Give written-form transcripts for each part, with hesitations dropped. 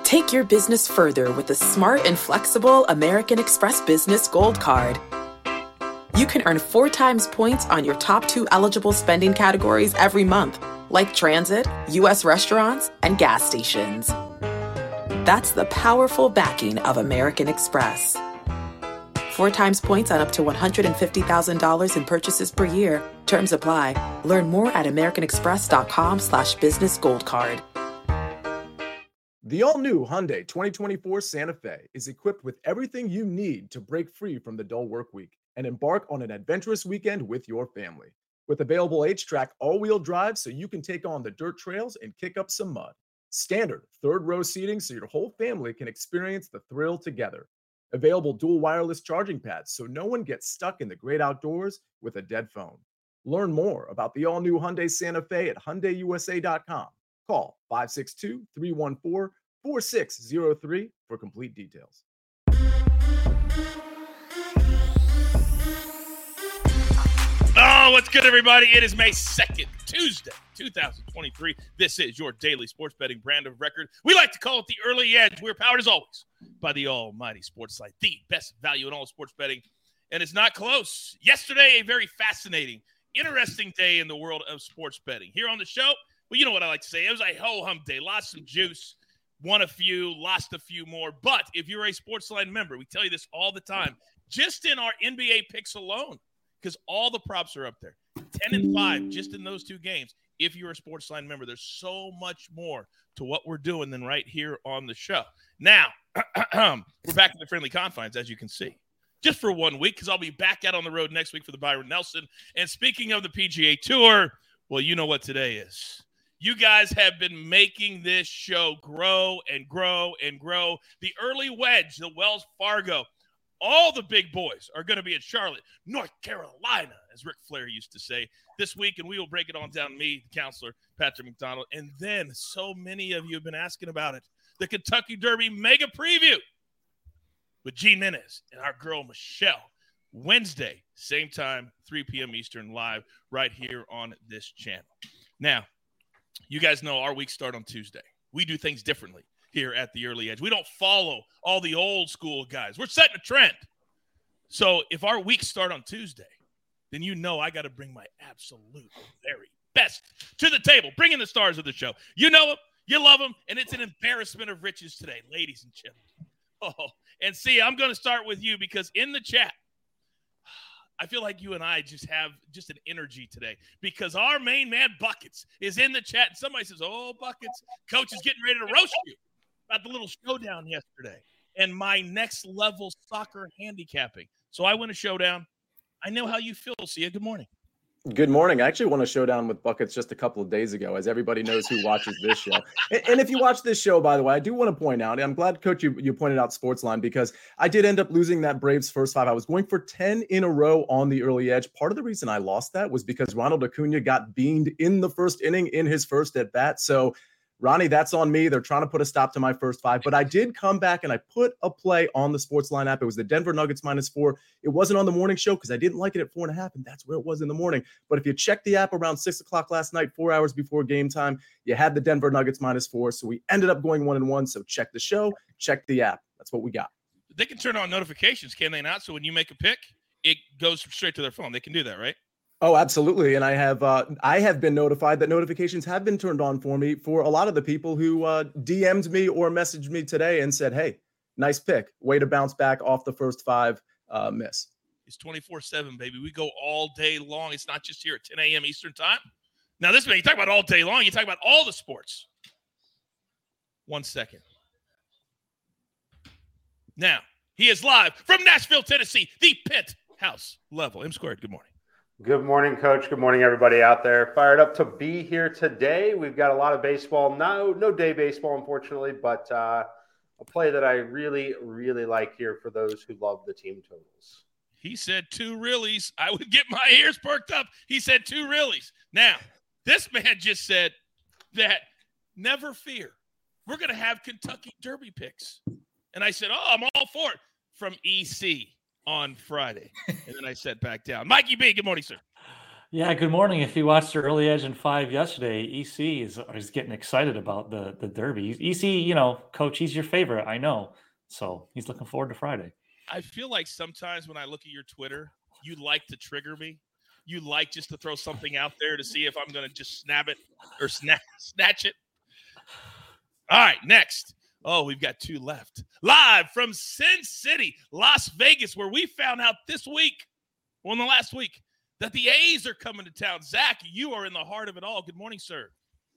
Take your business further with the smart and flexible American Express Business Gold Card. You can earn 4 times points on your top 2 eligible spending categories every month, like transit, U.S. restaurants, and gas stations. That's the powerful backing of American Express. 4 times points on up to $150,000 in purchases per year. Terms apply. Learn more at americanexpress.com/businessgoldcard. The all-new Hyundai 2024 Santa Fe is equipped with everything you need to break free from the dull work week and embark on an adventurous weekend with your family. With available H-Track all-wheel drive so you can take on the dirt trails and kick up some mud. Standard third-row seating so your whole family can experience the thrill together. Available dual wireless charging pads so no one gets stuck in the great outdoors with a dead phone. Learn more about the all-new Hyundai Santa Fe at HyundaiUSA.com. Call 562-314-4603 for complete details. Oh, what's good, everybody? It is May 2nd, Tuesday, 2023. This is your daily sports betting brand of record. We like to call it the Early Edge. We're powered, as always, by the almighty Sportsline, the best value in all sports betting. And it's not close. Yesterday, a very fascinating, interesting day in the world of sports betting. Here on the show, well, you know what I like to say. It was a ho-hum day. Lost some juice. Won a few, lost a few more. But if you're a Sportsline member, we tell you this all the time, just in our NBA picks alone, because all the props are up there. 10-5 just in those 2 games. If you're a Sportsline member, there's so much more to what we're doing than right here on the show. Now, we're back in the friendly confines, as you can see. Just for 1 week, because I'll be back out on the road next week for the Byron Nelson. And speaking of the PGA Tour, well, you know what today is. You guys have been making this show grow and grow and grow. The early wedge, the Wells Fargo, all the big boys are going to be in Charlotte, North Carolina, as Ric Flair used to say, this week. And we will break it on down, me, the counselor, Patrick McDonald. And then so many of you have been asking about it. The Kentucky Derby mega preview with Gene Menez and our girl, Michelle. Wednesday, same time, 3 p.m. Eastern, live right here on this channel. Now, you guys know our weeks start on Tuesday. We do things differently here at the Early Edge. We don't follow all the old school guys. We're setting a trend. So if our weeks start on Tuesday, then you know I got to bring my absolute very best to the table. Bring in the stars of the show. You know them, you love them, and it's an embarrassment of riches today, ladies and gentlemen. Oh, and see, I'm going to start with you because in the chat, I feel like you and I just have just an energy today because our main man, Buckets, is in the chat. And somebody says, oh, Buckets, coach is getting ready to roast you about the little showdown yesterday and my next level soccer handicapping. So I win a showdown. I know how you feel, Sia. Good morning. Good morning. I actually won a showdown with Buckets just a couple of days ago, as everybody knows who watches this show. And if you watch this show, by the way, I do want to point out, and I'm glad, Coach, you pointed out Sportsline, because I did end up losing that Braves first 5. I was going for 10 in a row on the early edge. Part of the reason I lost that was because Ronald Acuna got beamed in the first inning in his first at bat. So Ronnie, that's on me. They're trying to put a stop to my first 5, but I did come back and I put a play on the Sportsline app. It was the Denver Nuggets -4. It wasn't on the morning show because I didn't like it at 4.5, and that's where it was in the morning. But if you check the app around 6 o'clock last night, 4 hours before game time, you had the Denver Nuggets -4. So we ended up going 1-1. So check the show, check the app. That's what we got. They can turn on notifications, can they not? So when you make a pick, it goes straight to their phone. They can do that, right? Oh, absolutely. And I have been notified that notifications have been turned on for me for a lot of the people who DM'd me or messaged me today and said, hey, nice pick. Way to bounce back off the first 5 miss. It's 24/7, baby. We go all day long. It's not just here at 10 a.m. Eastern time. Now, this man, you talk about all day long. You talk about all the sports. 1 second. Now, he is live from Nashville, Tennessee, the penthouse level. M Squared, good morning. Good morning, Coach. Good morning, everybody out there. Fired up to be here today. We've got a lot of baseball. No day baseball, unfortunately, but a play that I really, really like here for those who love the team totals. He said 2 reallys. I would get my ears perked up. He said 2 reallys. Now, this man just said that never fear. We're going to have Kentucky Derby picks. And I said, I'm all for it from EC on Friday. And then I sat back down. Mikey B, good morning, sir. Yeah, good morning. If you watched the early edge in 5 yesterday, EC is getting excited about the Derby. EC, coach, he's your favorite, I know. So he's looking forward to Friday. I feel like sometimes when I look at your Twitter, you like to trigger me. You like just to throw something out there to see if I'm going to just snap it or snatch it. All right, next. Oh, we've got 2 left. Live from Sin City, Las Vegas, where we found out this week, in the last week, that the A's are coming to town. Zach, you are in the heart of it all. Good morning, sir.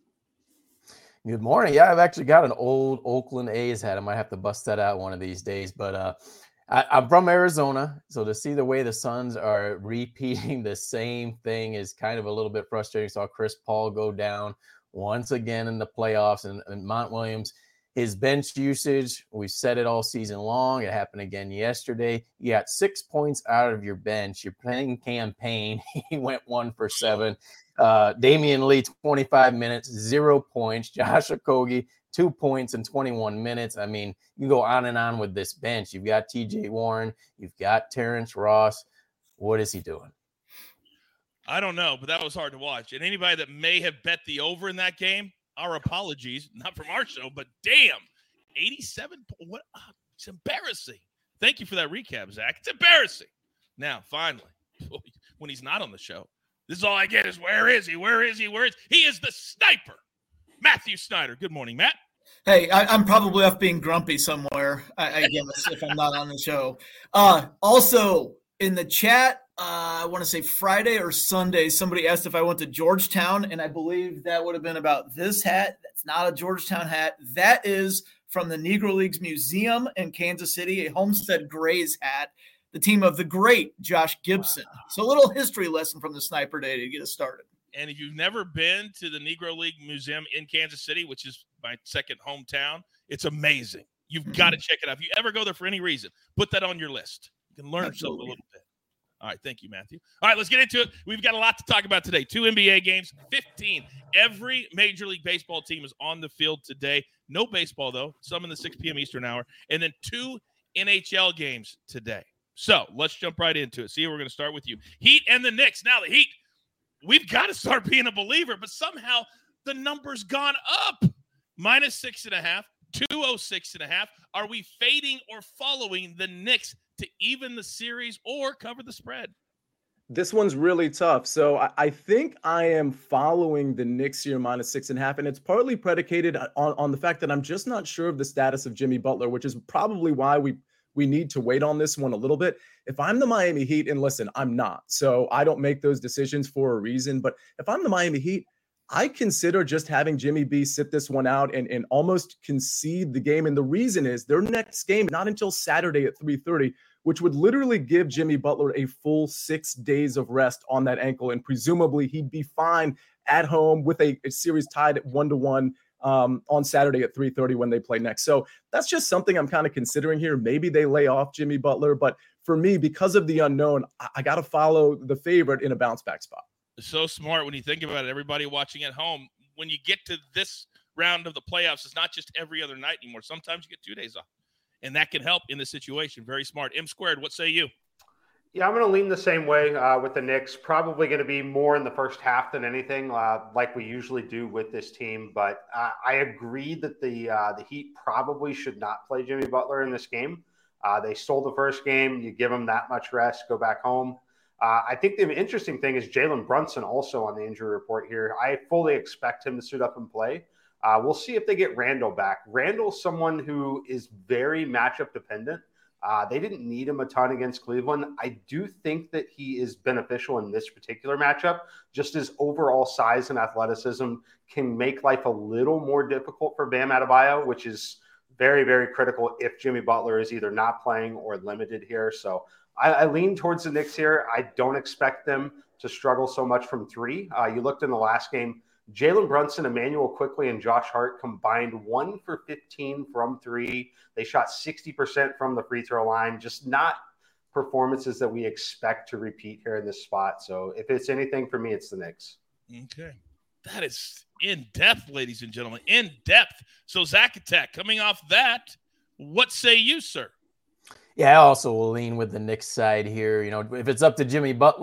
Good morning. Yeah, I've actually got an old Oakland A's hat. I might have to bust that out one of these days. But I'm from Arizona, so to see the way the Suns are repeating the same thing is kind of a little bit frustrating. Saw Chris Paul go down once again in the playoffs, and Mont Williams, his bench usage, we've said it all season long. It happened again yesterday. You got 6 points out of your bench. You're playing campaign. He went 1 for 7. Damian Lee, 25 minutes, 0 points. Josh Okogie, 2 points in 21 minutes. I mean, you go on and on with this bench. You've got TJ Warren. You've got Terrence Ross. What is he doing? I don't know, but that was hard to watch. And anybody that may have bet the over in that game, our apologies, not from our show, but damn, 87. What? It's embarrassing. Thank you for that recap, Zach. It's embarrassing. Now, finally, when he's not on the show, this is all I get is where is he? Where is he? Where is he? He is the sniper, Matthew Snyder. Good morning, Matt. Hey, I'm probably off being grumpy somewhere, I guess, if I'm not on the show. Also, in the chat, I want to say Friday or Sunday, somebody asked if I went to Georgetown, and I believe that would have been about this hat. That's not a Georgetown hat. That is from the Negro Leagues Museum in Kansas City, a Homestead Grays hat, the team of the great Josh Gibson. Wow. So a little history lesson from the Sniper Day to get us started. And if you've never been to the Negro League Museum in Kansas City, which is my second hometown, it's amazing. You've got to check it out. If you ever go there for any reason, put that on your list. You can learn something a little bit. All right, thank you, Matthew. All right, let's get into it. We've got a lot to talk about today. 2 NBA games, 15. Every Major League Baseball team is on the field today. No baseball, though. Some in the 6 p.m. Eastern hour. And then 2 NHL games today. So let's jump right into it. See, we're going to start with you. Heat and the Knicks. Now, the Heat, we've got to start being a believer, but somehow the number's gone up. -6.5, 206.5. Are we fading or following the Knicks to even the series or cover the spread? This one's really tough. So I think I am following the Knicks here -6.5, and it's partly predicated on the fact that I'm just not sure of the status of Jimmy Butler, which is probably why we need to wait on this one a little bit. If I'm the Miami Heat, and listen, I'm not, so I don't make those decisions for a reason, but if I'm the Miami Heat, I consider just having Jimmy B sit this one out and almost concede the game. And the reason is their next game, not until Saturday at 3:30, which would literally give Jimmy Butler a full 6 days of rest on that ankle. And presumably he'd be fine at home with a series tied at 1-1 on Saturday at 3:30 when they play next. So that's just something I'm kind of considering here. Maybe they lay off Jimmy Butler, but for me, because of the unknown, I got to follow the favorite in a bounce back spot. So smart when you think about it. Everybody watching at home, when you get to this round of the playoffs, it's not just every other night anymore. Sometimes you get 2 days off, and that can help in this situation. Very smart. M squared, what say you? Yeah, I'm going to lean the same way with the Knicks. Probably going to be more in the first half than anything, like we usually do with this team. But I agree that the Heat probably should not play Jimmy Butler in this game. They stole the first game. You give them that much rest, go back home. I think the interesting thing is Jalen Brunson also on the injury report here. I fully expect him to suit up and play. We'll see if they get Randall back. Randall's someone who is very matchup dependent. They didn't need him a ton against Cleveland. I do think that he is beneficial in this particular matchup. Just his overall size and athleticism can make life a little more difficult for Bam Adebayo, which is very, very critical if Jimmy Butler is either not playing or limited here. So I lean towards the Knicks here. I don't expect them to struggle so much from 3. You looked in the last game, Jalen Brunson, Emmanuel Quickley, and Josh Hart combined 1 for 15 from 3. They shot 60% from the free throw line. Just not performances that we expect to repeat here in this spot. So if it's anything for me, it's the Knicks. Okay. That is in depth, ladies and gentlemen, in depth. So Zach Attack, coming off that, what say you, sir? Yeah, I also will lean with the Knicks side here. You know, if it's up to Jimmy Butler,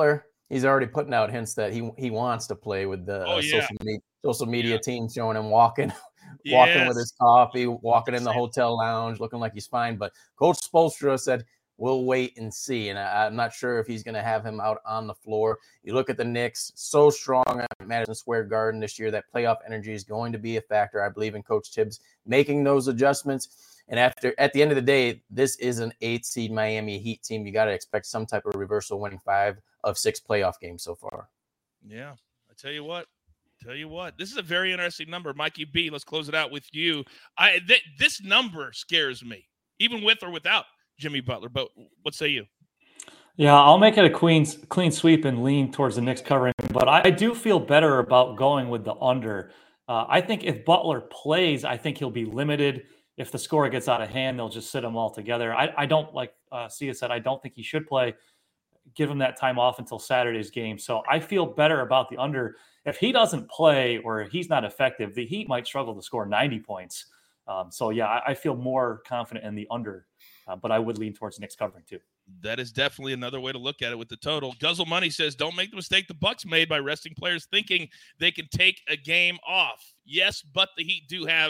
He's already putting out hints that he wants to play with the social media team, showing him walking with his coffee, walking in the hotel lounge, looking like he's fine. But Coach Spoelstra said, we'll wait and see. And I'm not sure if he's going to have him out on the floor. You look at the Knicks, so strong at Madison Square Garden this year. That playoff energy is going to be a factor. I believe in Coach Tibbs making those adjustments. And at the end of the day, this is an 8-seed Miami Heat team. You got to expect some type of reversal, winning 5 of 6 playoff games so far. Yeah, I tell you what, this is a very interesting number. Mikey B, let's close it out with you. This number scares me, even with or without Jimmy Butler. But what say you? Yeah, I'll make it a clean sweep and lean towards the Knicks covering. But I do feel better about going with the under. I think if Butler plays, I think he'll be limited. If the score gets out of hand, they'll just sit him all together. I don't, like Sia said, I don't think he should play. Give him that time off until Saturday's game. So I feel better about the under. If he doesn't play or he's not effective, the Heat might struggle to score 90 points. So, yeah, I feel more confident in the under, but I would lean towards Knicks covering too. That is definitely another way to look at it with the total. Guzzle Money says, don't make the mistake the Bucks made by resting players thinking they can take a game off. Yes, but the Heat do have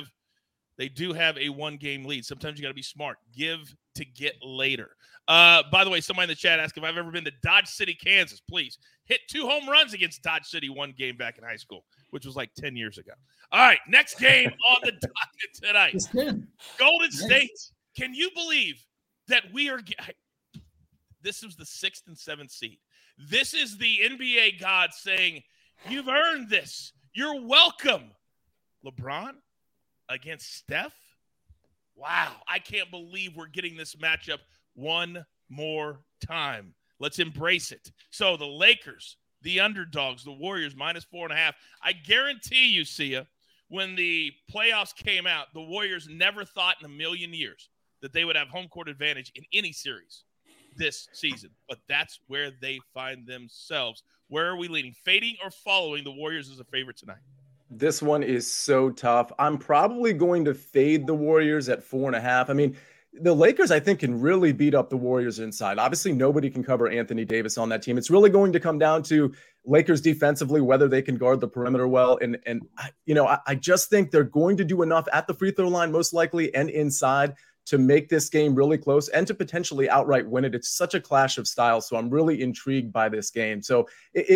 a one-game lead. Sometimes you got to be smart. Give to get later. By the way, somebody in the chat asked if I've ever been to Dodge City, Kansas. Please. Hit 2 home runs against Dodge City one game back in high school, which was like 10 years ago. All right, next game on the docket tonight. Golden State. Can you believe that we are – this was the 6th and 7th seed. This is the NBA God saying, you've earned this. You're welcome. LeBron against Steph? Wow, I can't believe we're getting this matchup one more time. Let's embrace it. So the Lakers, the underdogs, the Warriors, -4.5. I guarantee you, Sia, when the playoffs came out, the Warriors never thought in a million years that they would have home court advantage in any series this season. But that's where they find themselves. Where are we leaning? Fading or following the Warriors as a favorite tonight? This one is so tough. I'm probably going to fade the Warriors at 4.5. I mean, the Lakers, I think, can really beat up the Warriors inside. Obviously, nobody can cover Anthony Davis on that team. It's really going to come down to Lakers defensively, whether they can guard the perimeter well. And I just think they're going to do enough at the free throw line, most likely, and inside to make this game really close and to potentially outright win it. It's such a clash of styles. So I'm really intrigued by this game. So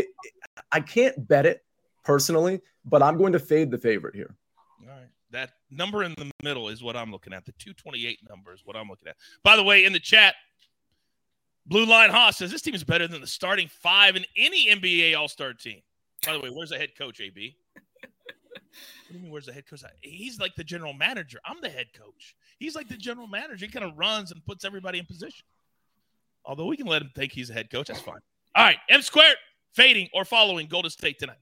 I can't bet it personally, but I'm going to fade the favorite here. All right. That number in the middle is what I'm looking at. The 228 number is what I'm looking at. By the way, in the chat, Blue Line Haas says this team is better than the starting 5 in any NBA All-Star team. By the way, where's the head coach, AB? What do you mean, where's the head coach? He's like the general manager. I'm the head coach. He's like the general manager. He kind of runs and puts everybody in position. Although we can let him think he's the head coach. That's fine. All right, M Squared, fading or following Golden State tonight?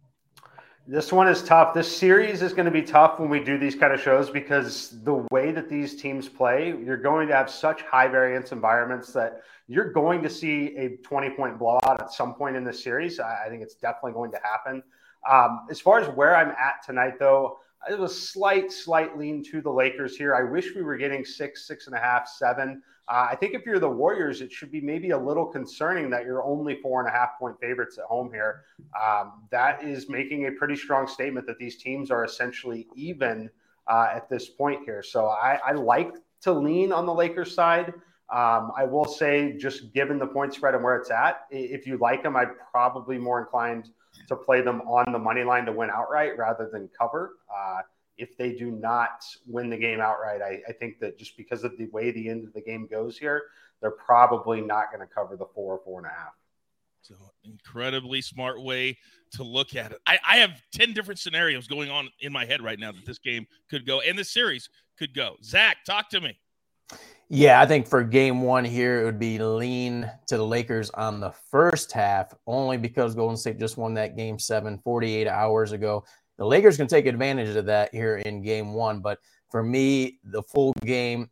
This one is tough. This series is going to be tough when we do these kind of shows because the way that these teams play, you're going to have such high variance environments that you're going to see a 20-point blowout at some point in this series. I think it's definitely going to happen. As far as where I'm at tonight, though, I have a slight lean to the Lakers here. I wish we were getting 6, 6.5, 7. I think if you're the Warriors, it should be maybe a little concerning that you're only 4.5-point favorites at home here. That is making a pretty strong statement that these teams are essentially even at this point here. So I like to lean on the Lakers side. I will say, just given the point spread and where it's at, if you like them, I'm probably more inclined to play them on the money line to win outright rather than cover. If they do not win the game outright, I think that just because of the way the end of the game goes here, they're probably not going to cover the 4 or 4.5. So incredibly smart way to look at it. I have 10 different scenarios going on in my head right now that this game could go and this series could go. Zach, talk to me. Yeah, I think for game 1 here, it would be lean to the Lakers on the first half, only because Golden State just won that game 7 48 hours ago. The Lakers can take advantage of that here in game 1. But for me, the full game,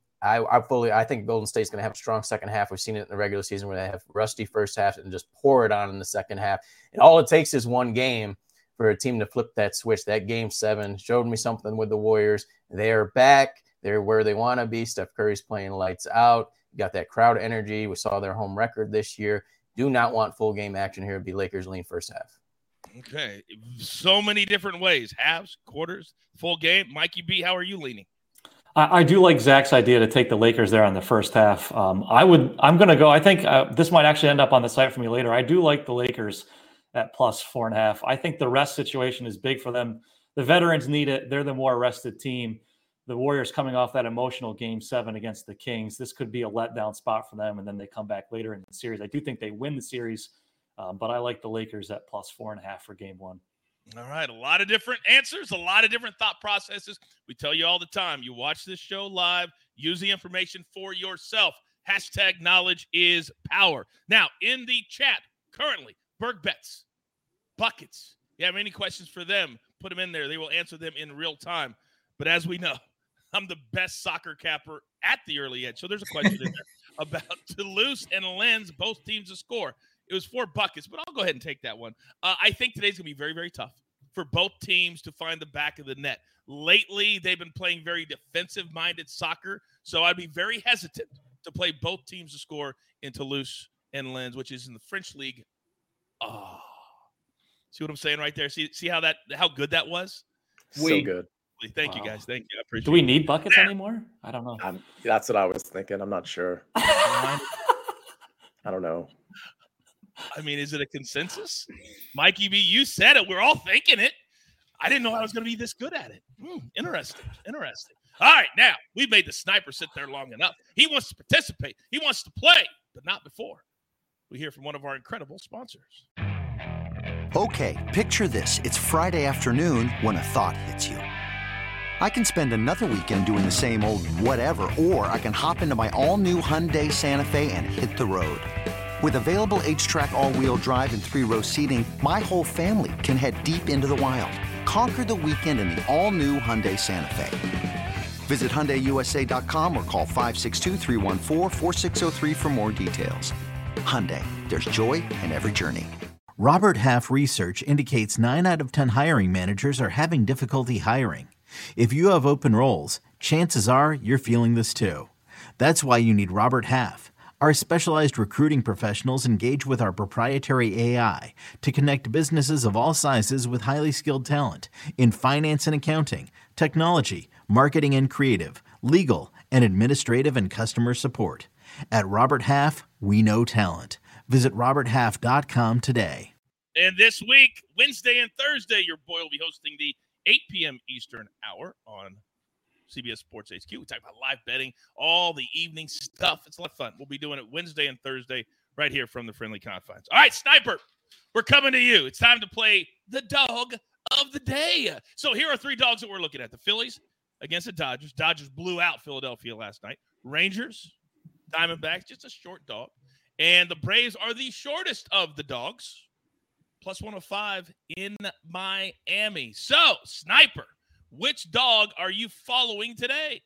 I think Golden State's going to have a strong second half. We've seen it in the regular season where they have rusty first half and just pour it on in the second half. And all it takes is one game for a team to flip that switch. That game 7 showed me something with the Warriors. They're back. They're where they want to be. Steph Curry's playing lights out. You got that crowd energy. We saw their home record this year. Do not want full game action here. It'd be Lakers lean first half. Okay. So many different ways. Halves, quarters, full game. Mikey B, how are you leaning? I do like Zach's idea to take the Lakers there on the first half. I'm going to go. I think this might actually end up on the site for me later. I do like the Lakers at plus 4.5. I think the rest situation is big for them. The veterans need it. They're the more rested team. The Warriors coming off that emotional Game 7 against the Kings. This could be a letdown spot for them, and then they come back later in the series. I do think they win the series, but I like the Lakers at plus 4.5 for Game 1. All right, a lot of different answers, a lot of different thought processes. We tell you all the time, you watch this show live, use the information for yourself. Hashtag knowledge is power. Now, in the chat, currently, Berg Bets, Buckets. You have any questions for them, put them in there. They will answer them in real time. But as we know, I'm the best soccer capper at the early edge. So there's a question in there about Toulouse and Lens, both teams to score. It was 4 buckets, but I'll go ahead and take that one. I think today's going to be very, very tough for both teams to find the back of the net. Lately, they've been playing very defensive-minded soccer, so I'd be very hesitant to play both teams to score in Toulouse and Lens, which is in the French league. Oh, see what I'm saying right there? See how good that was? So good. Thank you, guys. Thank you. I appreciate it. Do we need buckets anymore? I don't know. That's what I was thinking. I'm not sure. I don't know. I mean, is it a consensus? Mikey B, you said it. We're all thinking it. I didn't know I was going to be this good at it. Interesting. All right, now, we've made the sniper sit there long enough. He wants to participate. He wants to play, but not before we hear from one of our incredible sponsors. Okay, picture this. It's Friday afternoon when a thought hits you. I can spend another weekend doing the same old whatever, or I can hop into my all-new Hyundai Santa Fe and hit the road. With available H-Track all-wheel drive and 3-row seating, my whole family can head deep into the wild. Conquer the weekend in the all-new Hyundai Santa Fe. Visit HyundaiUSA.com or call 562-314-4603 for more details. Hyundai, there's joy in every journey. Robert Half research indicates 9 out of 10 hiring managers are having difficulty hiring. If you have open roles, chances are you're feeling this too. That's why you need Robert Half. Our specialized recruiting professionals engage with our proprietary AI to connect businesses of all sizes with highly skilled talent in finance and accounting, technology, marketing and creative, legal, and administrative and customer support. At Robert Half, we know talent. Visit roberthalf.com today. And this week, Wednesday and Thursday, your boy will be hosting the 8 p.m. Eastern hour on CBS Sports HQ. We talk about live betting, all the evening stuff. It's a lot of fun. We'll be doing it Wednesday and Thursday right here from the Friendly Confines. All right, Sniper, we're coming to you. It's time to play the dog of the day. So here are 3 dogs that we're looking at. The Phillies against the Dodgers. Dodgers blew out Philadelphia last night. Rangers, Diamondbacks, just a short dog. And the Braves are the shortest of the dogs, plus 105 in Miami. So, Sniper, which dog are you following today?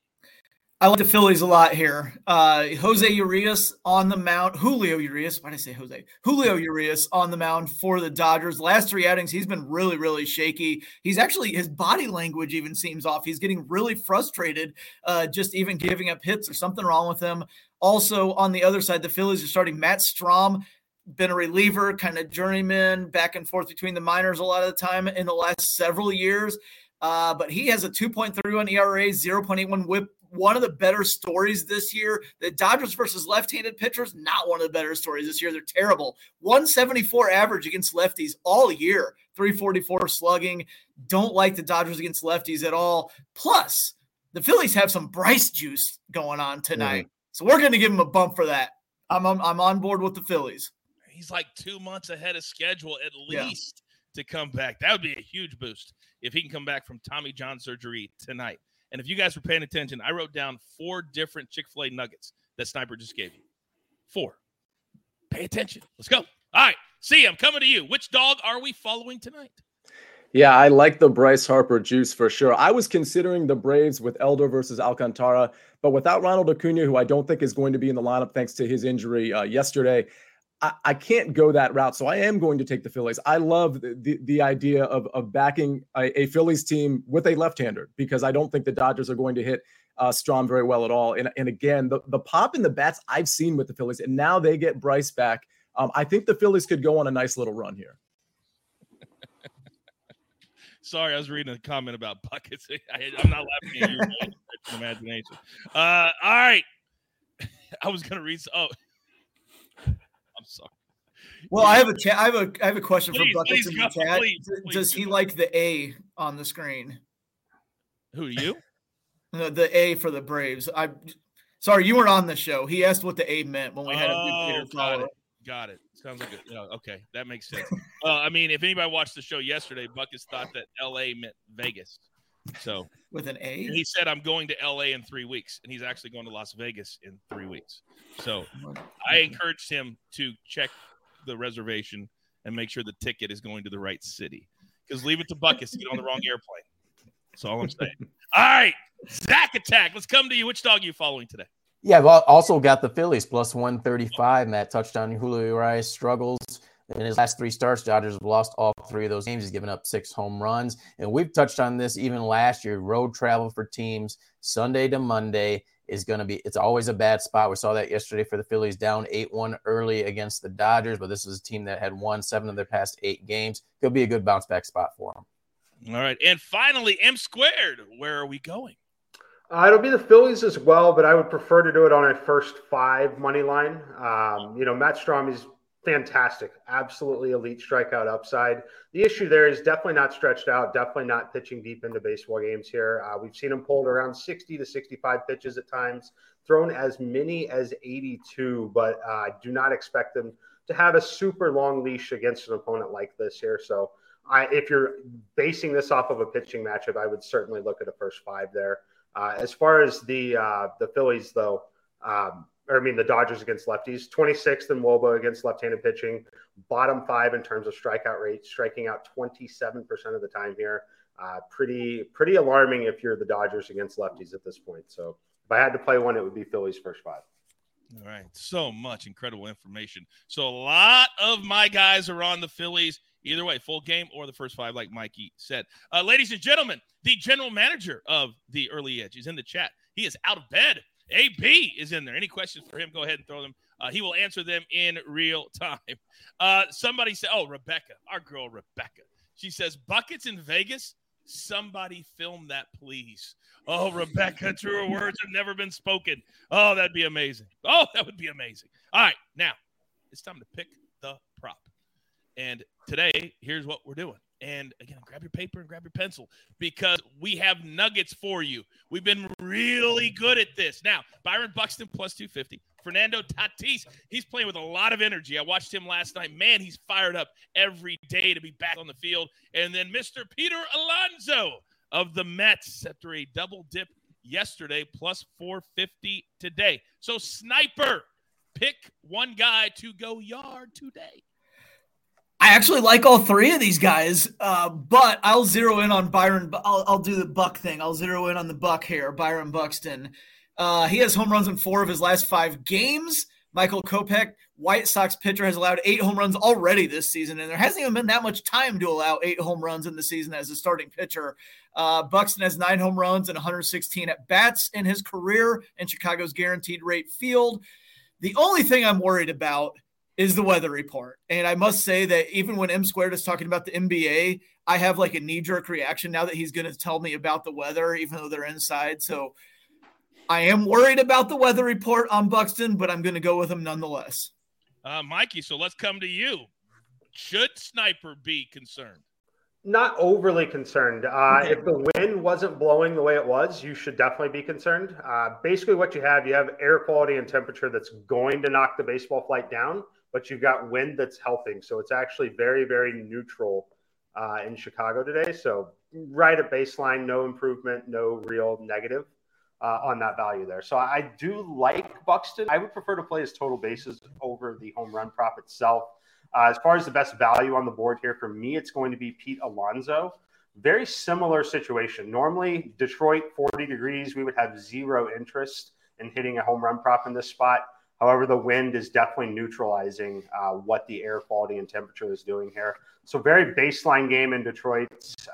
I like the Phillies a lot here. Jose Urias on the mound. Julio Urias. Why did I say Jose? Julio Urias on the mound for the Dodgers. Last 3 outings, he's been really, really shaky. He's actually, his body language even seems off. He's getting really frustrated, just even giving up hits. There's something wrong with him. Also, on the other side, the Phillies are starting Matt Strahm, been a reliever, kind of journeyman, back and forth between the minors a lot of the time in the last several years. But he has a 2.31 ERA, 0.81 whip. One of the better stories this year. The Dodgers versus left-handed pitchers, not one of the better stories this year. They're terrible. 174 average against lefties all year. 344 slugging. Don't like the Dodgers against lefties at all. Plus, the Phillies have some Bryce juice going on tonight. So we're going to give them a bump for that. I'm on board with the Phillies. He's like 2 months ahead of schedule at least to come back. That would be a huge boost if he can come back from Tommy John surgery tonight. And if you guys were paying attention, I wrote down 4 different Chick-fil-A nuggets that Sniper just gave you. 4. Pay attention. Let's go. All right. See, I'm coming to you. Which dog are we following tonight? Yeah, I like the Bryce Harper juice for sure. I was considering the Braves with Elder versus Alcantara, but without Ronald Acuna, who I don't think is going to be in the lineup thanks to his injury yesterday, I can't go that route. So I am going to take the Phillies. I love the idea of backing a Phillies team with a left-hander because I don't think the Dodgers are going to hit Strahm very well at all. And again, the pop in the bats I've seen with the Phillies, and now they get Bryce back. I think the Phillies could go on a nice little run here. Sorry, I was reading a comment about buckets. I'm not laughing at you. Imagination. All right. I was going to read. Oh, I'm sorry. Well, I have a question for Buckets in the chat. Please, Does he like the A on the screen? Who, you? The A for the Braves. Sorry, you weren't on the show. He asked what the A meant when we had a good Peter follow. Got it. Sounds like okay. That makes sense. I mean, if anybody watched the show yesterday, Buckets thought that L.A. meant Vegas. So with an A, and he said, "I'm going to L.A. in 3 weeks," and he's actually going to Las Vegas in 3 weeks. So I encouraged him to check the reservation and make sure the ticket is going to the right city. Because leave it to Buckets to get on the wrong airplane. That's all I'm saying. All right, Zach Attack. Let's come to you. Which dog are you following today? Yeah, I've also got the Phillies plus 135. Matt touched on Julio Urias struggles. In his last 3 starts, Dodgers have lost all 3 of those games. He's given up 6 home runs. And we've touched on this even last year. Road travel for teams Sunday to Monday is going to be – it's always a bad spot. We saw that yesterday for the Phillies, down 8-1 early against the Dodgers. But this is a team that had won 7 of their past 8 games. Could be a good bounce-back spot for them. All right. And finally, M Squared. Where are we going? It'll be the Phillies as well, but I would prefer to do it on a first 5 money line. Matt Strom is fantastic, absolutely elite strikeout upside. The issue there is definitely not stretched out, definitely not pitching deep into baseball games here. We've seen him pulled around 60 to 65 pitches at times, thrown as many as 82, but I do not expect him to have a super long leash against an opponent like this here. So if you're basing this off of a pitching matchup, I would certainly look at a first 5 there. As far as the Phillies, though, the Dodgers against lefties, 26th in WOBA against left-handed pitching, bottom 5 in terms of strikeout rate, striking out 27% of the time here. Pretty alarming if you're the Dodgers against lefties at this point. So if I had to play one, it would be Phillies first 5. All right. So much incredible information. So a lot of my guys are on the Phillies. Either way, full game or the first 5, like Mikey said. Ladies and gentlemen, the general manager of the Early Edge is in the chat. He is out of bed. AB is in there. Any questions for him, go ahead and throw them. He will answer them in real time. Somebody said, Rebecca, our girl Rebecca. She says, Buckets in Vegas? Somebody film that, please. Oh, Rebecca, truer words have never been spoken. Oh, that'd be amazing. Oh, that would be amazing. All right, now it's time to pick the prop. And today, here's what we're doing. And again, grab your paper and grab your pencil because we have nuggets for you. We've been really good at this. Now, Byron Buxton plus 250. Fernando Tatis, he's playing with a lot of energy. I watched him last night. Man, he's fired up every day to be back on the field. And then Mr. Peter Alonso of the Mets set through a double dip yesterday, plus 450 today. So, Sniper, pick one guy to go yard today. I actually like all 3 of these guys, but I'll zero in on Byron. I'll do the Buck thing. I'll zero in on the Buck here, Byron Buxton. He has home runs in 4 of his last 5 games. Michael Kopech, White Sox pitcher, has allowed 8 home runs already this season, and there hasn't even been that much time to allow 8 home runs in the season as a starting pitcher. Buxton has 9 home runs and 116 at-bats in his career in Chicago's guaranteed rate field. The only thing I'm worried about is the weather report. And I must say that even when M Squared is talking about the NBA, I have like a knee-jerk reaction now that he's going to tell me about the weather, even though they're inside. So I am worried about the weather report on Buxton, but I'm going to go with him nonetheless. Mikey, so let's come to you. Should Sniper be concerned? Not overly concerned. If the wind wasn't blowing the way it was, you should definitely be concerned. Basically what you have air quality and temperature that's going to knock the baseball flight down, but you've got wind that's helping. So it's actually very, very neutral in Chicago today. So right at baseline, no improvement, no real negative on that value there. So I do like Buxton. I would prefer to play his total bases over the home run prop itself. As far as the best value on the board here, for me, it's going to be Pete Alonso. Very similar situation. Normally, Detroit, 40 degrees, we would have zero interest in hitting a home run prop in this spot. However, the wind is definitely neutralizing what the air quality and temperature is doing here. So very baseline game in Detroit.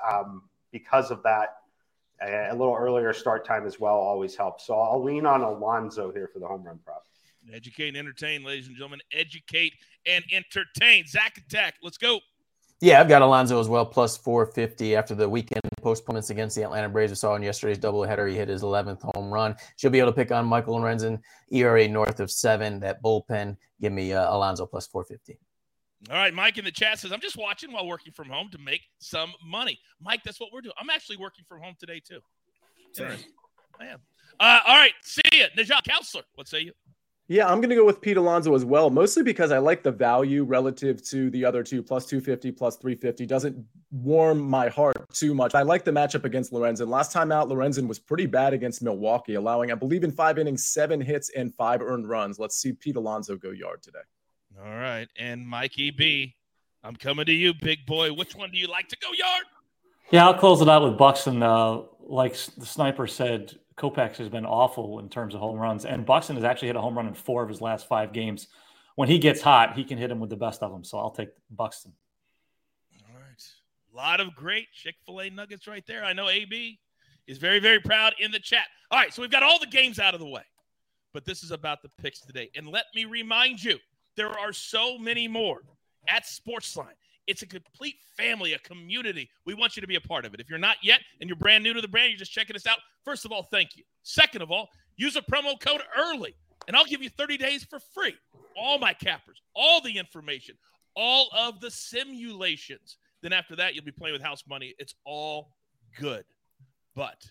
Because of that, a little earlier start time as well always helps. So I'll lean on Alonso here for the home run prop. Educate and entertain, ladies and gentlemen. Educate and entertain. Zach Attack, let's go. Yeah, I've got Alonso as well, plus 450 after the weekend postponements against the Atlanta Braves. We saw in yesterday's doubleheader. He hit his 11th home run. She'll be able to pick on Michael Lorenzen, ERA north of 7. That bullpen, give me Alonso plus 450. All right, Mike in the chat says, I'm just watching while working from home to make some money. Mike, that's what we're doing. I'm actually working from home today, too. Interesting. I am. All right, see ya. Najat Counselor, what say you? Yeah, I'm going to go with Pete Alonso as well, mostly because I like the value relative to the other two, plus 250, plus 350. Doesn't warm my heart too much. I like the matchup against Lorenzen. Last time out, Lorenzen was pretty bad against Milwaukee, allowing, I believe, in 5 innings, 7 hits and 5 earned runs. Let's see Pete Alonso go yard today. All right, and Mikey B, I'm coming to you, big boy. Which one do you like to go yard? Yeah, I'll close it out with Buxton. Like the sniper said, Kopech has been awful in terms of home runs, and Buxton has actually hit a home run in 4 of his last 5 games. When he gets hot, he can hit him with the best of them, so I'll take Buxton. All right. A lot of great Chick-fil-A nuggets right there. I know AB is very, very proud in the chat. All right, so we've got all the games out of the way, but this is about the picks today. And let me remind you, there are so many more at Sportsline. It's a complete family, a community. We want you to be a part of it. If you're not yet and you're brand new to the brand, you're just checking us out, first of all, thank you. Second of all, use a promo code EARLY, and I'll give you 30 days for free. All my cappers, all the information, all of the simulations. Then after that, you'll be playing with house money. It's all good. But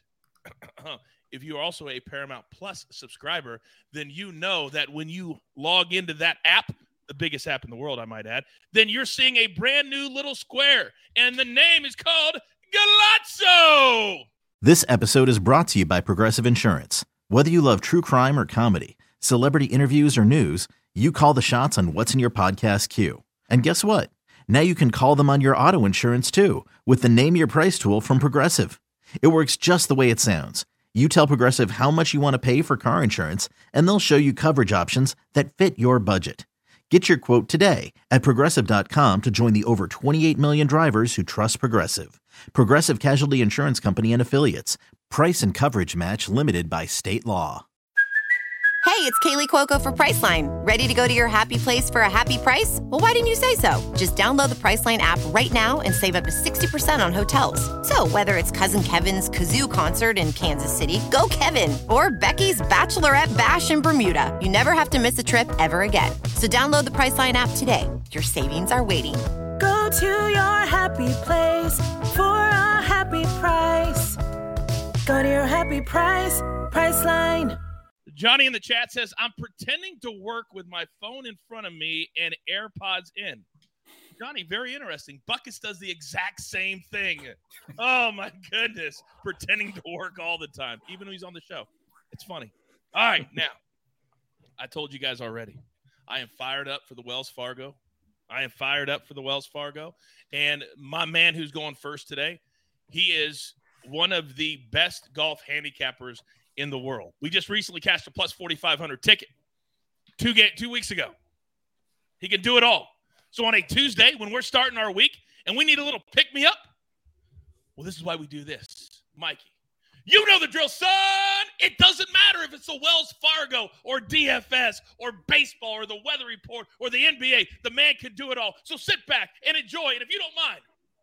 if you're also a Paramount Plus subscriber, then you know that when you log into that app, the biggest app in the world, I might add, then you're seeing a brand new little square, and the name is called Galazzo. This episode is brought to you by Progressive Insurance. Whether you love true crime or comedy, celebrity interviews or news, you call the shots on what's in your podcast queue. And guess what? Now you can call them on your auto insurance too with the Name Your Price tool from Progressive. It works just the way it sounds. You tell Progressive how much you want to pay for car insurance, and they'll show you coverage options that fit your budget. Get your quote today at Progressive.com to join the over 28 million drivers who trust Progressive. Progressive Casualty Insurance Company and Affiliates. Price and coverage match limited by state law. Hey, it's Kaylee Cuoco for Priceline. Ready to go to your happy place for a happy price? Well, why didn't you say so? Just download the Priceline app right now and save up to 60% on hotels. So whether it's Cousin Kevin's Kazoo Concert in Kansas City, go Kevin, or Becky's Bachelorette Bash in Bermuda, you never have to miss a trip ever again. So download the Priceline app today. Your savings are waiting. Go to your happy place for a happy price. Go to your happy price, Priceline. Johnny in the chat says, I'm pretending to work with my phone in front of me and AirPods in. Johnny, very interesting. Buckets does the exact same thing. Oh, my goodness. Pretending to work all the time, even when he's on the show. It's funny. All right, now, I told you guys already, I am fired up for the Wells Fargo. And my man who's going first today, he is one of the best golf handicappers in the world. We just recently cashed a plus 4,500 ticket 2 weeks ago. He can do it all. So on a Tuesday when we're starting our week and we need a little pick me up, well, this is why we do this. Mikey, you know the drill, son. It doesn't matter if it's the Wells Fargo or DFS or baseball or the weather report or the NBA. The man can do it all. So sit back and enjoy. And if you don't mind,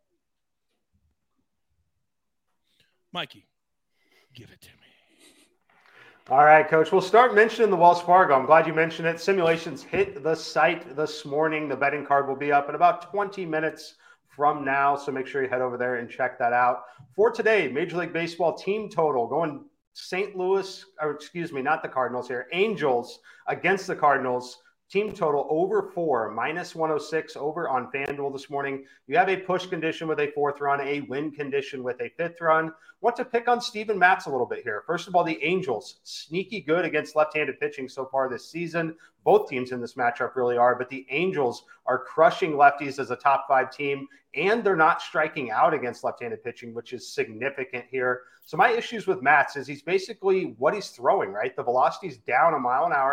Mikey, give it to me. All right, Coach. We'll start mentioning the Wells Fargo. I'm glad you mentioned it. Simulations hit the site this morning. The betting card will be up in about 20 minutes from now, so make sure you head over there and check that out. For today, Major League Baseball team total going St. Louis, or excuse me, not the Cardinals here, Angels against the Cardinals. Team total over 4, minus 106 over on FanDuel this morning. You have a push condition with a 4th run, a win condition with a 5th run. Want to pick on Steven Matz a little bit here. First of all, the Angels, sneaky good against left-handed pitching so far this season. Both teams in this matchup really are, but the Angels are crushing lefties as a top 5 team, and they're not striking out against left-handed pitching, which is significant here. So my issues with Matz is he's basically what he's throwing, right? The velocity's down a mile an hour.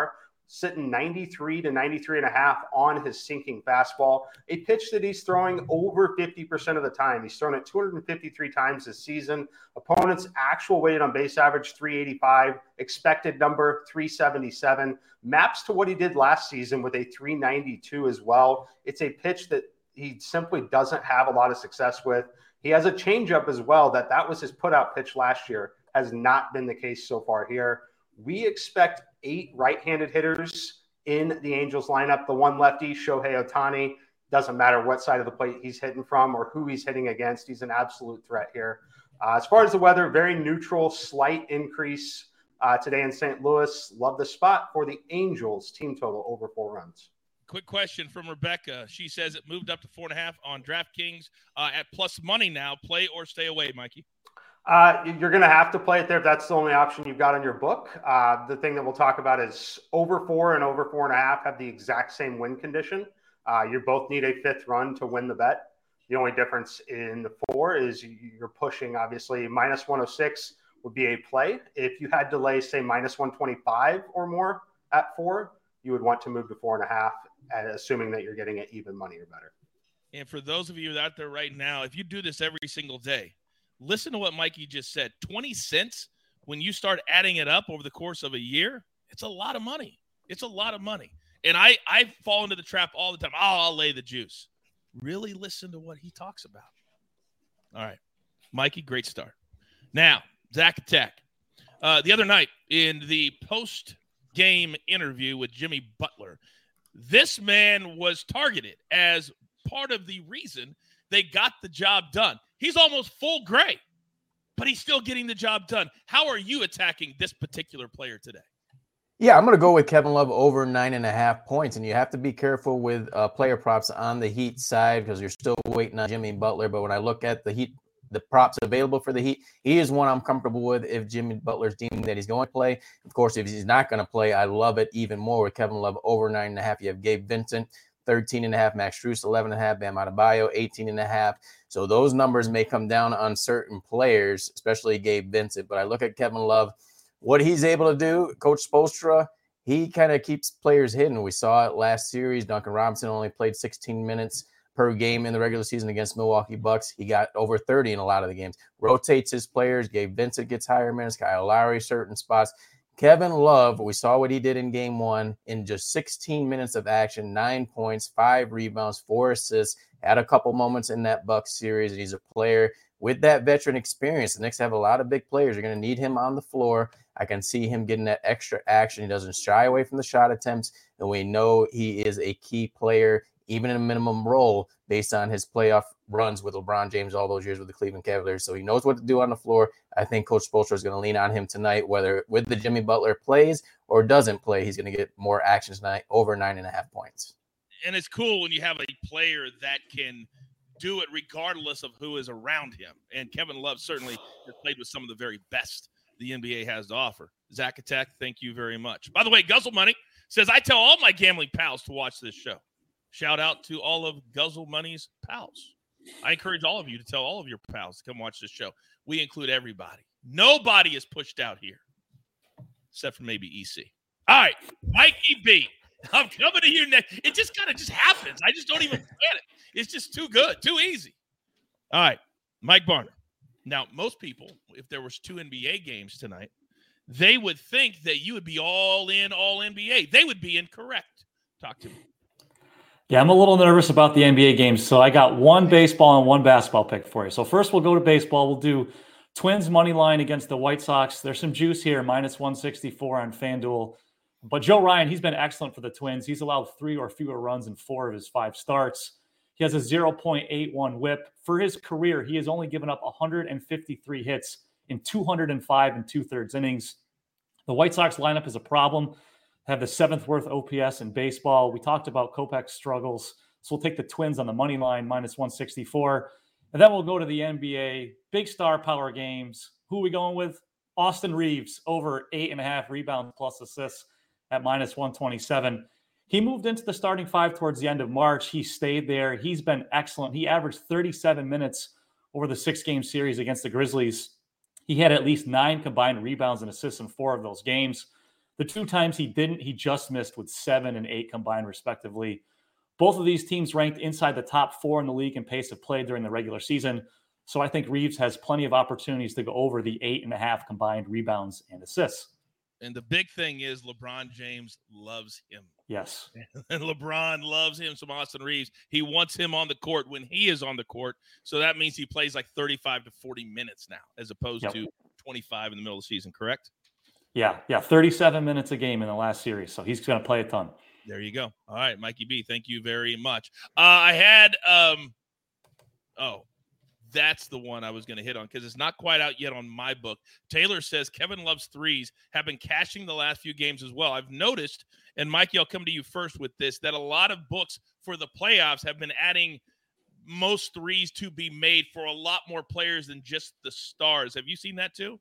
sitting 93 to 93.5 on his sinking fastball, a pitch that he's throwing over 50% of the time. He's thrown it 253 times this season. Opponent's actual weighted on base average, 385, expected number, 377, maps to what he did last season with a 392 as well. It's a pitch that he simply doesn't have a lot of success with. He has a changeup as well. That was his put-out pitch last year. Has not been the case so far here. We expect 8 right-handed hitters in the Angels lineup. The one lefty, Shohei Ohtani, doesn't matter what side of the plate he's hitting from or who he's hitting against. He's an absolute threat here. As far as the weather, very neutral, slight increase today in St. Louis. Love the spot for the Angels team total over 4 runs. Quick question from Rebecca. She says it moved up to 4.5 on DraftKings at plus money now. Play or stay away, Mikey? You're going to have to play it there if that's the only option you've got on your book. The thing that we'll talk about is over 4 and over 4.5 have the exact same win condition. You both need a 5th run to win the bet. The only difference in the 4 is you're pushing, obviously, minus 106 would be a play. If you had to lay, say, minus 125 or more at 4, you would want to move to 4.5, assuming that you're getting it even money or better. And for those of you out there right now, if you do this every single day, listen to what Mikey just said. 20 cents, when you start adding it up over the course of a year, it's a lot of money. It's a lot of money. And I fall into the trap all the time. Oh, I'll lay the juice. Really listen to what he talks about. All right. Mikey, great start. Now, Zach Attack. The other night in the post-game interview with Jimmy Butler, this man was targeted as part of the reason they got the job done. He's almost full gray, but he's still getting the job done. How are you attacking this particular player today? Yeah, I'm going to go with Kevin Love over 9.5 points, and you have to be careful with player props on the Heat side because you're still waiting on Jimmy Butler. But when I look at the Heat, the props available for the Heat, he is one I'm comfortable with if Jimmy Butler's deeming that he's going to play. Of course, if he's not going to play, I love it even more with Kevin Love over 9.5. You have Gabe Vincent, 13.5, Max Strus, 11.5, Bam Adebayo, 18.5. So those numbers may come down on certain players, especially Gabe Vincent. But I look at Kevin Love, what he's able to do, Coach Spoelstra, he kind of keeps players hidden. We saw it last series. Duncan Robinson only played 16 minutes per game in the regular season against Milwaukee Bucks. He got over 30 in a lot of the games. Rotates his players. Gabe Vincent gets higher minutes. Kyle Lowry, certain spots. Kevin Love, we saw what he did in game 1 in just 16 minutes of action, 9 points, 5 rebounds, 4 assists, had a couple moments in that Bucks series. And he's a player with that veteran experience. The Knicks have a lot of big players. You're going to need him on the floor. I can see him getting that extra action. He doesn't shy away from the shot attempts, and we know he is a key player, even in a minimum role, based on his playoff runs with LeBron James all those years with the Cleveland Cavaliers. So he knows what to do on the floor. I think Coach Spoelstra is going to lean on him tonight, whether with the Jimmy Butler plays or doesn't play. He's going to get more action tonight, over 9.5 points. And it's cool when you have a player that can do it regardless of who is around him. And Kevin Love certainly has played with some of the very best the NBA has to offer. Zach Attack, thank you very much. By the way, Guzzle Money says, I tell all my gambling pals to watch this show. Shout out to all of Guzzle Money's pals. I encourage all of you to tell all of your pals to come watch this show. We include everybody. Nobody is pushed out here, except for maybe EC. All right, Mikey B. I'm coming to you next. It just kind of just happens. I just don't even get it. It's just too good, too easy. All right, Mike Barner. Now, most people, if there was 2 NBA games tonight, they would think that you would be all in, all NBA. They would be incorrect. Talk to me. Yeah, I'm a little nervous about the NBA games, so I got one baseball and one basketball pick for you. So first we'll go to baseball. We'll do Twins money line against the White Sox. There's some juice here, minus 164 on FanDuel. But Joe Ryan, he's been excellent for the Twins. He's allowed 3 or fewer runs in 4 of his 5 starts. He has a 0.81 whip. For his career, he has only given up 153 hits in 205 2/3 innings. The White Sox lineup is a problem. Have the 7th worst OPS in baseball. We talked about Kopech's struggles. So we'll take the Twins on the money line, minus 164. And then we'll go to the NBA. Big star power games. Who are we going with? Austin Reeves, over 8.5 rebounds plus assists at minus 127. He moved into the starting 5 towards the end of March. He stayed there. He's been excellent. He averaged 37 minutes over the 6-game series against the Grizzlies. He had at least 9 combined rebounds and assists in 4 of those games. The 2 times he didn't, he just missed with 7 and 8 combined, respectively. Both of these teams ranked inside the top 4 in the league in pace of play during the regular season. So I think Reeves has plenty of opportunities to go over the 8.5 combined rebounds and assists. And the big thing is LeBron James loves him. Yes. And LeBron loves him some Austin Reeves. He wants him on the court when he is on the court. So that means he plays like 35 to 40 minutes now, as opposed to 25 in the middle of the season, correct? Yeah. 37 minutes a game in the last series. So he's going to play a ton. There you go. All right, Mikey B, thank you very much. I had that's the one I was going to hit on because it's not quite out yet on my book. Taylor says Kevin Love's threes have been cashing the last few games as well. I've noticed, and Mikey, I'll come to you first with this, that a lot of books for the playoffs have been adding most threes to be made for a lot more players than just the stars. Have you seen that too?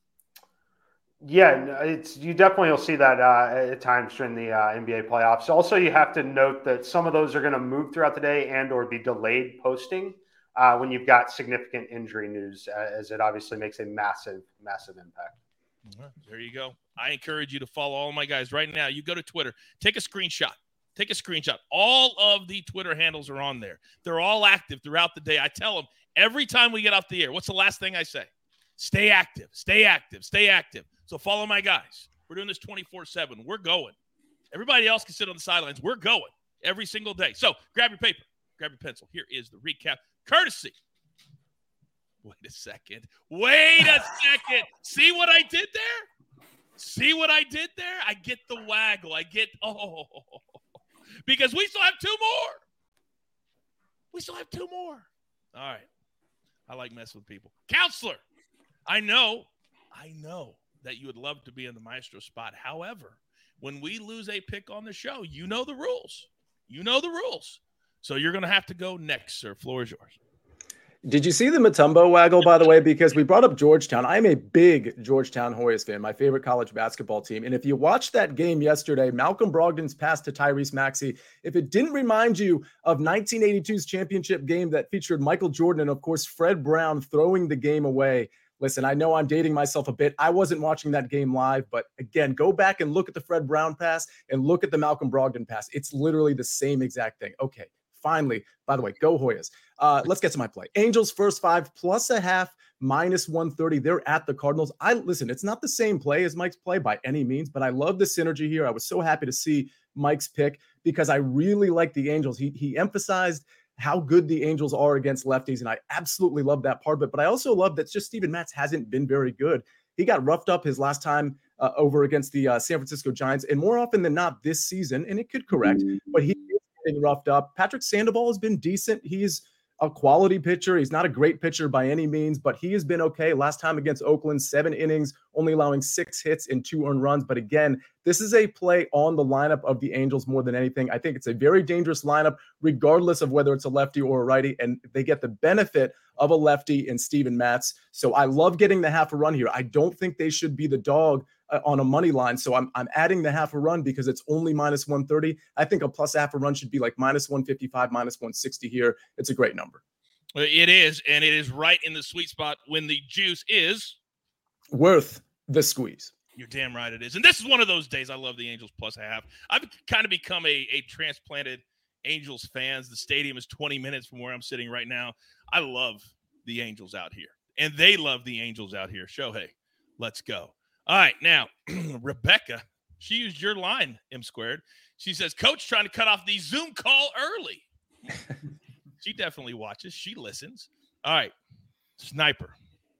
Yeah, you definitely will see that at times during the NBA playoffs. Also, you have to note that some of those are going to move throughout the day and or be delayed posting when you've got significant injury news, as it obviously makes a massive, massive impact. There you go. I encourage you to follow all my guys right now. You go to Twitter, take a screenshot. All of the Twitter handles are on there. They're all active throughout the day. I tell them every time we get off the air, what's the last thing I say? Stay active, stay active, stay active. So follow my guys. We're doing this 24/7. We're going. Everybody else can sit on the sidelines. We're going every single day. So grab your paper, grab your pencil. Here is the recap, courtesy. Wait a second. See what I did there? I get the waggle. Because we still have 2 more. All right. I like messing with people. Counselor, I know that you would love to be in the maestro spot. However, when we lose a pick on the show, you know the rules. So you're going to have to go next, sir. Floor is yours. Did you see the Mutombo waggle, by the way? Because we brought up Georgetown. I'm a big Georgetown Hoyas fan, my favorite college basketball team. And if you watched that game yesterday, Malcolm Brogdon's pass to Tyrese Maxey, if it didn't remind you of 1982's championship game that featured Michael Jordan and, of course, Fred Brown throwing the game away. Listen, I know I'm dating myself a bit. I wasn't watching that game live, but again, go back and look at the Fred Brown pass and look at the Malcolm Brogdon pass. It's literally the same exact thing. Okay, finally, by the way, go Hoyas. Let's get to my play. Angels first 5 +0.5 -130. They're at the Cardinals. Listen, it's not the same play as Mike's play by any means, but I love the synergy here. I was so happy to see Mike's pick because I really like the Angels. He emphasized how good the Angels are against lefties, and I absolutely love that part of it. But I also love that just Steven Matz hasn't been very good. He got roughed up his last time over against the San Francisco Giants, and more often than not this season, and it could correct, but he is getting roughed up. Patrick Sandoval has been decent. He's a quality pitcher. He's not a great pitcher by any means, but he has been okay. Last time against Oakland, 7 innings, only allowing 6 hits and 2 earned runs. But again, this is a play on the lineup of the Angels more than anything. I think it's a very dangerous lineup, regardless of whether it's a lefty or a righty, and they get the benefit of a lefty in Steven Matz. So I love getting the half a run here. I don't think they should be the dog on a money line. So I'm adding the half a run because it's only -130. I think a plus half a run should be like -155, -160 here. It's a great number. It is, and it is right in the sweet spot when the juice is worth the squeeze. You're damn right it is. And this is one of those days I love the Angels plus a half. I've kind of become a transplanted Angels fans. The stadium is 20 minutes from where I'm sitting right now. I love the Angels out here, and they love the Angels out here. Shohei, let's go. All right, now, Rebecca, she used your line, M squared. She says, Coach trying to cut off the Zoom call early. She definitely watches. She listens. All right, Sniper.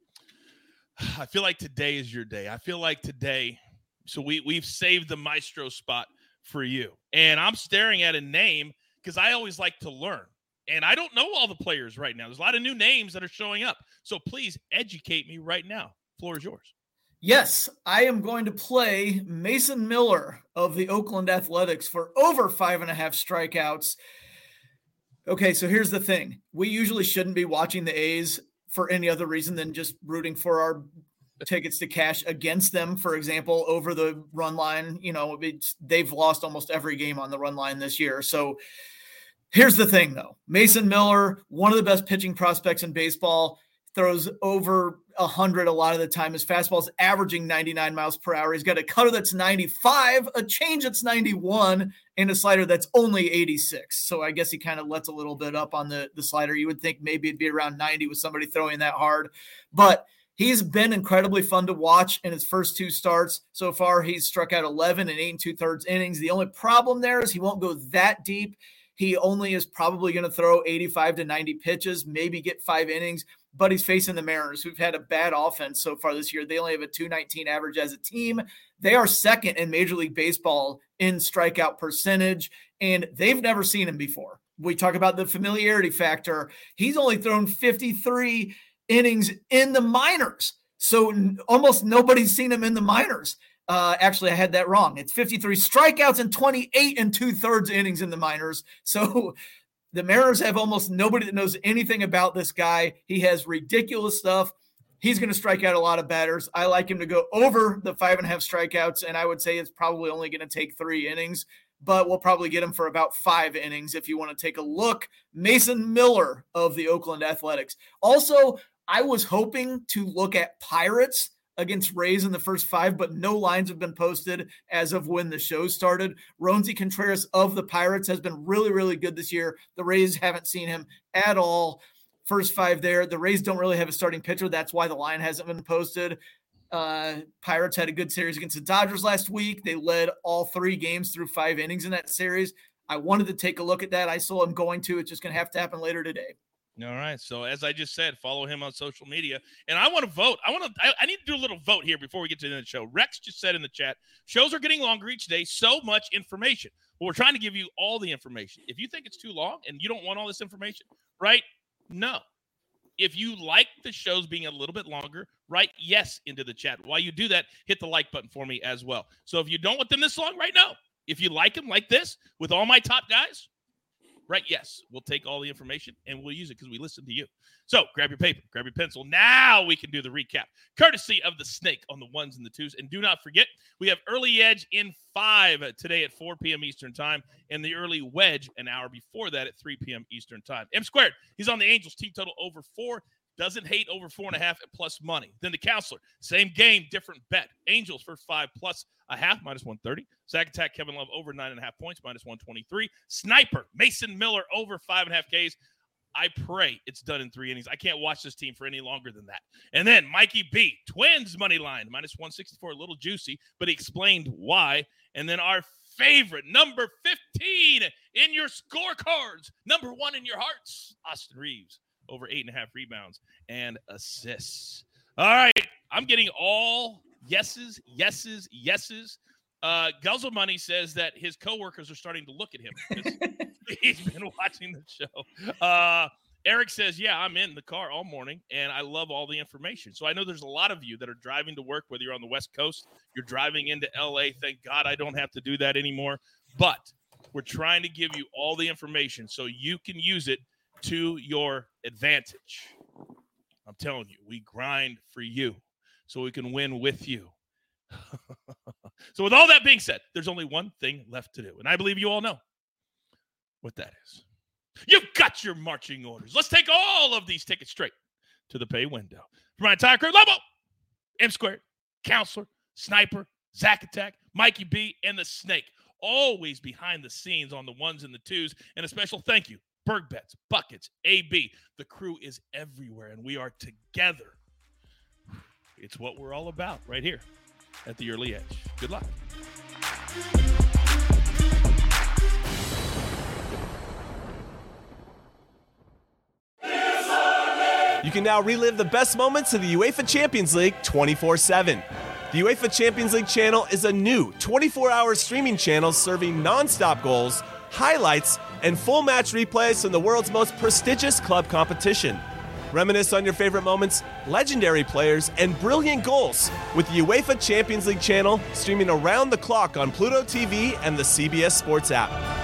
I feel like today is your day. I feel like today, so we've saved the maestro spot for you. And I'm staring at a name because I always like to learn. And I don't know all the players right now. There's a lot of new names that are showing up. So please educate me right now. Floor is yours. Yes, I am going to play Mason Miller of the Oakland Athletics for over 5.5 strikeouts. Okay, so here's the thing. We usually shouldn't be watching the A's for any other reason than just rooting for our tickets to cash against them, for example, over the run line. You know, they've lost almost every game on the run line this year. So here's the thing, though. Mason Miller, one of the best pitching prospects in baseball, throws over 100 a lot of the time. His fastball is averaging 99 miles per hour. He's got a cutter that's 95, a change that's 91, and a slider that's only 86. So I guess he kind of lets a little bit up on the slider. You would think maybe it'd be around 90 with somebody throwing that hard. But he's been incredibly fun to watch in his first 2 starts. So far, he's struck out 11 and 8 2/3 innings. The only problem there is he won't go that deep. He only is probably going to throw 85 to 90 pitches, maybe get 5 innings, but he's facing the Mariners, who've had a bad offense so far this year. They only have a 219 average as a team. They are second in Major League Baseball in strikeout percentage, and they've never seen him before. We talk about the familiarity factor. He's only thrown 53 innings in the minors, so almost nobody's seen him in the minors. Actually, I had that wrong. It's 53 strikeouts and 28 2/3 innings in the minors. So the Mariners have almost nobody that knows anything about this guy. He has ridiculous stuff. He's going to strike out a lot of batters. I like him to go over the 5.5 strikeouts, and I would say it's probably only going to take 3 innings, but we'll probably get him for about 5 innings if you want to take a look. Mason Miller of the Oakland Athletics. Also, I was hoping to look at Pirates against Rays in the first 5, but no lines have been posted as of when the show started. Roansy Contreras of the Pirates has been really, really good this year. The Rays haven't seen him at all. First 5 there. The Rays don't really have a starting pitcher. That's why the line hasn't been posted. Pirates had a good series against the Dodgers last week. They led all 3 games through 5 innings in that series. I wanted to take a look at that. I still am going to. It's just going to have to happen later today. All right. So as I just said, follow him on social media. And I want to vote. I need to do a little vote here before we get to the end of the show. Rex just said in the chat, shows are getting longer each day. So much information. Well, we're trying to give you all the information. If you think it's too long and you don't want all this information, right? No. If you like the shows being a little bit longer, write yes into the chat. While you do that, hit the like button for me as well. So if you don't want them this long, right now, if you like them like this with all my top guys, right, yes, we'll take all the information and we'll use it because we listen to you. So grab your paper, grab your pencil. Now we can do the recap, courtesy of the Snake on the 1s and the 2s. And do not forget, we have Early Edge in 5 today at 4 p.m. Eastern time, and the Early Wedge an hour before that at 3 p.m. Eastern time. M Squared, he's on the Angels team total over 4. Doesn't hate over 4.5 at plus money. Then the Counselor, same game, different bet. Angels for 5 plus a half, minus 130. Zach Attack, Kevin Love over 9.5 points, minus 123. Sniper, Mason Miller over 5.5 Ks. I pray it's done in 3 innings. I can't watch this team for any longer than that. And then Mikey B, Twins money line, minus 164, a little juicy, but he explained why. And then our favorite, number 15 in your scorecards, number 1 in your hearts, Austin Reeves, over 8.5 rebounds and assists. All right, I'm getting all yeses. Guzzle Money says that his coworkers are starting to look at him because he's been watching the show. Eric says, yeah, I'm in the car all morning, and I love all the information. So I know there's a lot of you that are driving to work, whether you're on the West Coast, you're driving into L.A. Thank God I don't have to do that anymore. But we're trying to give you all the information so you can use it to your advantage. I'm telling you, we grind for you so we can win with you. So with all that being said, there's only one thing left to do, and I believe you all know what that is. You've got your marching orders. Let's take all of these tickets straight to the pay window. For my entire crew, Lobo, M Squared, Counselor, Sniper, Zach Attack, Mikey B, and the Snake, always behind the scenes on the 1s and the 2s, and a special thank you, Berg Bets, Buckets, AB. The crew is everywhere, and we are together. It's what we're all about right here at the Early Edge. Good luck. You can now relive the best moments of the UEFA Champions League 24/7. The UEFA Champions League channel is a new 24-hour streaming channel serving non-stop goals, highlights, and full match replays from the world's most prestigious club competition. Reminisce on your favorite moments, legendary players, and brilliant goals with the UEFA Champions League channel streaming around the clock on Pluto TV and the CBS Sports app.